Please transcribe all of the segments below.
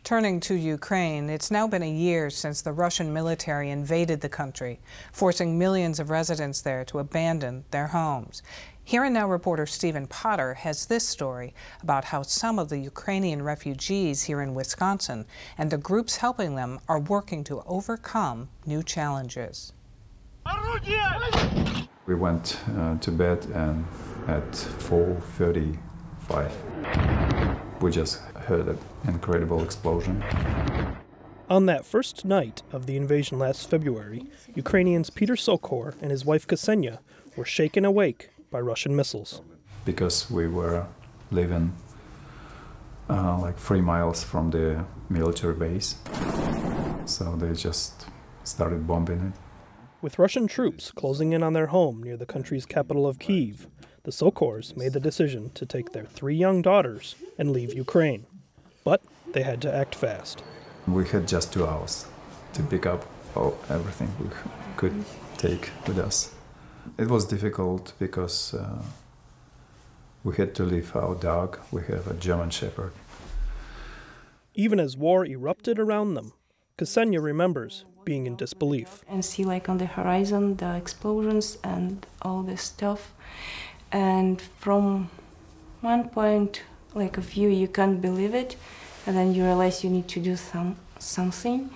Turning to Ukraine, it's now been a year since the Russian military invaded the country, forcing millions of residents there to abandon their homes. Here and Now reporter Stephen Potter has this story about how some of the Ukrainian refugees here in Wisconsin and the groups helping them are working to overcome new challenges. We went to bed and at 4:35 we just heard an incredible explosion. On that first night of the invasion last February, Ukrainians Peter Sokor and his wife Ksenia were shaken awake by Russian missiles. Because we were living like 3 miles from the military base, so they just started bombing it. With Russian troops closing in on their home near the country's capital of Kyiv, the Sokors made the decision to take their 3 young daughters and leave Ukraine. But they had to act fast. We had just 2 hours to pick up everything we could take with us. It was difficult because we had to leave our dog. We have a German Shepherd. Even as war erupted around them, Ksenia remembers being in disbelief. And see like on the horizon the explosions and all this stuff. And from one point like of view you can't believe it, and then you realize you need to do something.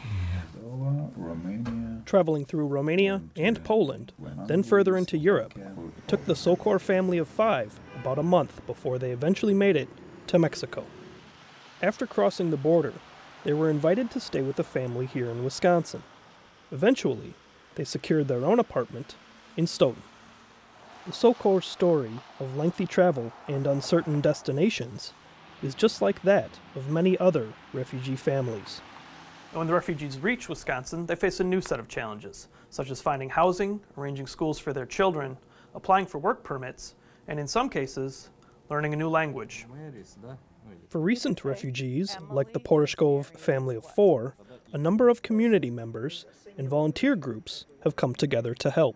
Traveling through Romania and Poland, then further into Europe, it took the Sokor family of 5 about a month before they eventually made it to Mexico. After crossing the border, they were invited to stay with a family here in Wisconsin. Eventually, they secured their own apartment in Stoughton. The Sokor story of lengthy travel and uncertain destinations is just like that of many other refugee families. When the refugees reach Wisconsin, they face a new set of challenges, such as finding housing, arranging schools for their children, applying for work permits, and in some cases, learning a new language. For recent refugees, like the Poroshkov family of 4, a number of community members and volunteer groups have come together to help.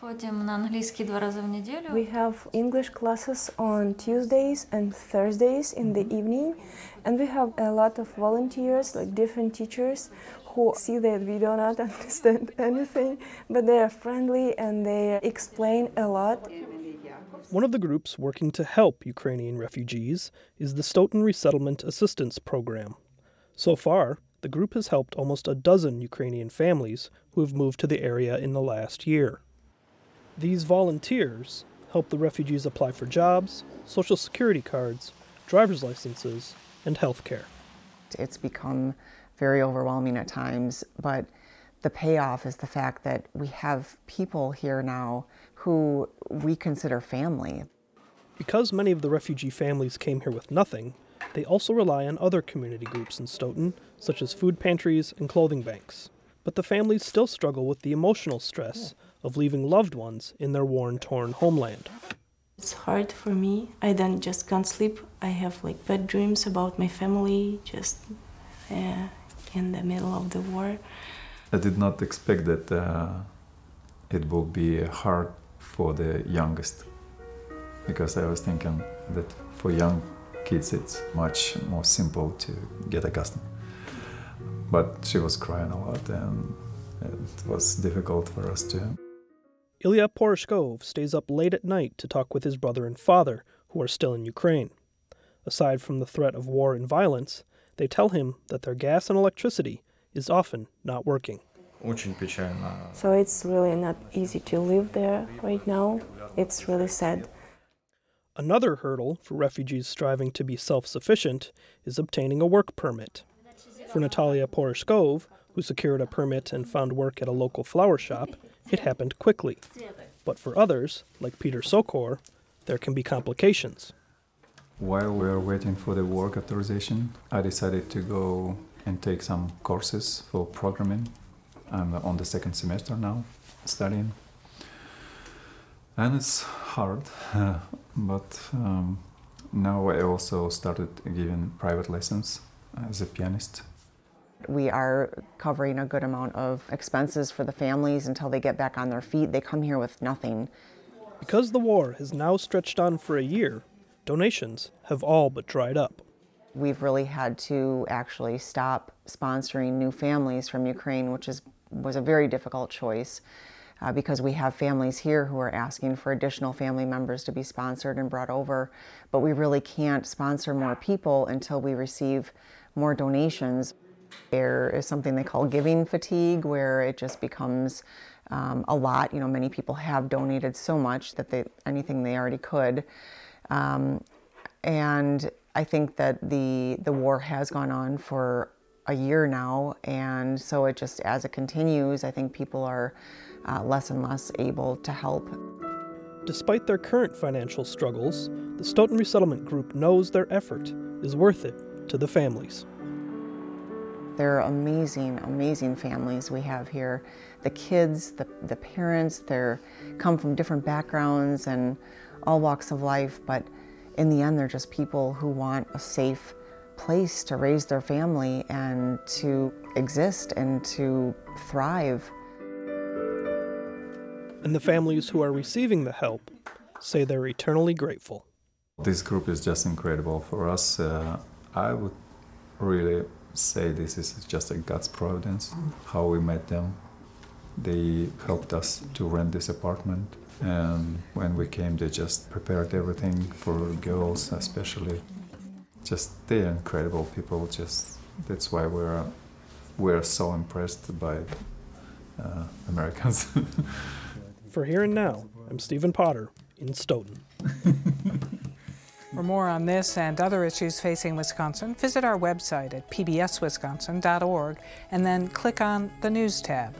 We have English classes on Tuesdays and Thursdays in the evening, and we have a lot of volunteers, like different teachers, who see that we do not understand anything, but they are friendly and they explain a lot. One of the groups working to help Ukrainian refugees is the Stoughton Resettlement Assistance Program. So far, the group has helped almost a dozen Ukrainian families who have moved to the area in the last year. These volunteers help the refugees apply for jobs, social security cards, driver's licenses, and health care. It's become very overwhelming at times, but the payoff is the fact that we have people here now who we consider family. Because many of the refugee families came here with nothing, they also rely on other community groups in Stoughton, such as food pantries and clothing banks. But the families still struggle with the emotional stress of leaving loved ones in their war-torn homeland. It's hard for me. I then just can't sleep. I have like bad dreams about my family just in the middle of the war. I did not expect that it will be hard for the youngest, because I was thinking that for young kids it's much more simple to get accustomed. But she was crying a lot and it was difficult for us to. Ilya Poroshkov stays up late at night to talk with his brother and father, who are still in Ukraine. Aside from the threat of war and violence, they tell him that their gas and electricity is often not working. So it's really not easy to live there right now. It's really sad. Another hurdle for refugees striving to be self-sufficient is obtaining a work permit. For Natalia Poroshkov, who secured a permit and found work at a local flower shop, it happened quickly. But for others, like Peter Sokor, there can be complications. While we were waiting for the work authorization, I decided to go and take some courses for programming. I'm on the 2nd semester now, studying. And it's hard, but now I also started giving private lessons as a pianist. We are covering a good amount of expenses for the families until they get back on their feet. They come here with nothing. Because the war has now stretched on for a year, donations have all but dried up. We've really had to actually stop sponsoring new families from Ukraine, which was a very difficult choice because we have families here who are asking for additional family members to be sponsored and brought over, but we really can't sponsor more people until we receive more donations. There is something they call giving fatigue, where it just becomes a lot. You know, many people have donated so much that anything they already could. And I think that the war has gone on for a year now, and so it just, as it continues, I think people are less and less able to help. Despite their current financial struggles, the Stoughton Resettlement Group knows their effort is worth it to the families. They're amazing, amazing families we have here. The kids, the parents, they come from different backgrounds and all walks of life, but in the end, they're just people who want a safe place to raise their family and to exist and to thrive. And the families who are receiving the help say they're eternally grateful. This group is just incredible for us. I would really say this is just a God's providence, how we met them. They helped us to rent this apartment, and when we came, they just prepared everything for girls especially. Just, they're incredible people. Just, that's why we're so impressed by Americans. For Here and Now, I'm Stephen Potter in Stoughton. For more on this and other issues facing Wisconsin, visit our website at pbswisconsin.org and then click on the News tab.